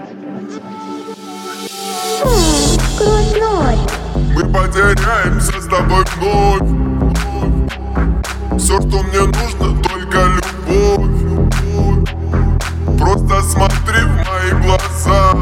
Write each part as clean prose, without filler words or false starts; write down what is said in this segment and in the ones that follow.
Грустной. Мы потеряемся с тобой вновь. Все, что мне нужно, только любовь. Просто смотри в мои глаза,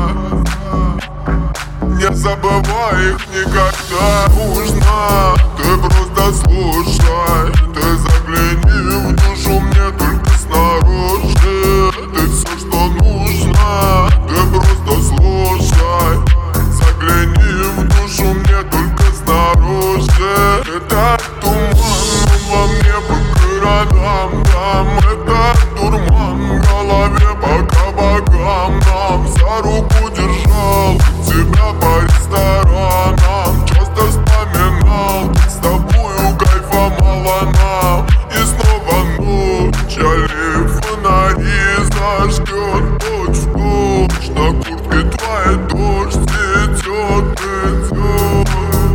не забывай их никогда. Нужно, ты просто слушай, ты загляни в душу мне только снаружи. Ты все, что нужно, ты просто слушай, загляни в душу мне только снаружи. Это туман, он во мне по городам, там это дурман в голове по кабакам. Нам за руку держал, тебя по ресторанам часто вспоминал, с тобою кайфа мало нам. И снова ночь, олив фонари зажгет ночь в ночь. На куртке твоя дождь идет, идет.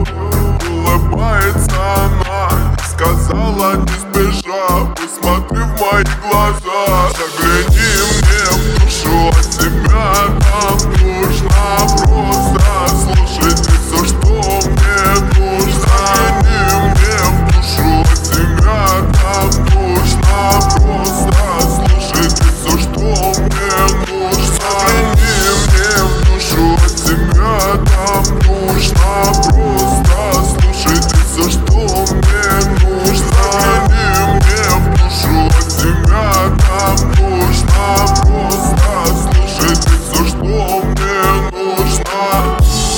Улыбается она, сказала не спеша, посмотри в мои глаза, загляни мне в душу, от тебя там нужно просто слушайте все, что мне нужно. Загляни мне в душу, от тебя там нужно просто слушайте все, что мне нужно. Загляни мне в душу, от тебя там нужно просто слушайте все, что мне нужно. Загляни мне в душу, от тебя там нужно просто слушайте все, что мне нужно.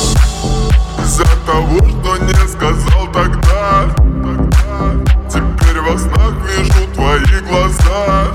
Из-за того, что не сказал тогда, теперь во снах вижу твои глаза.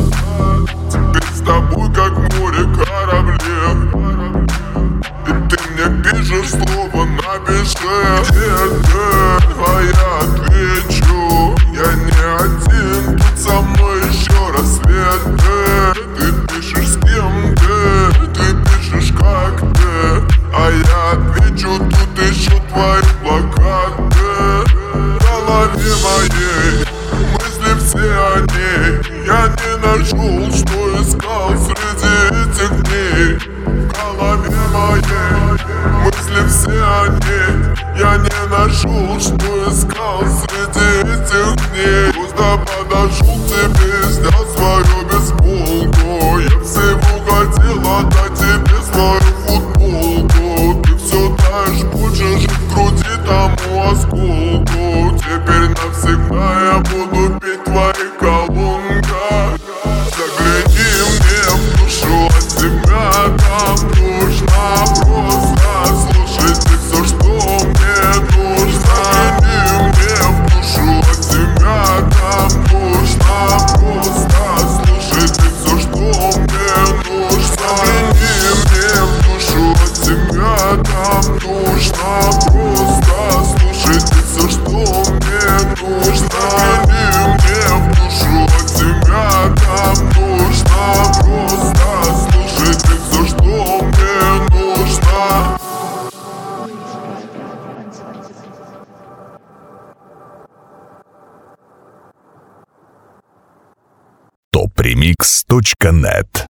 Теперь с тобой как море кораблей, и ты мне пишешь слово напиши. Где ты? А я отвечу, я не один, тут со мной еще рассвет. Ты пишешь с кем ты пишешь как ты, а я отвечу, тут еще твои плакаты. В голове моей мысли все о ней, я не нашел, что искал среди этих дней. В голове моей мысли все о ней, я не нашел, что искал среди этих дней. Просто подошел к тебе, снял свою бейсболку. Я всего хотел отдать тебе свою футболку. Ты все таешь, больше жить в груди тому осколку. Теперь навсегда я буду петь в твоих колонках. Загляни мне в душу, от тебя там нужно просто слушайте все, что мне нужно. Загляни мне в душу, от тебя там нужно просто слушайте все, что мне нужно. Загляни мне в душу, от тебя там нужно просто слушайте все, что мне нужно. Загляни мне в душу, от тебя там нужно просто слушайте все, что мне нужно. topremix.net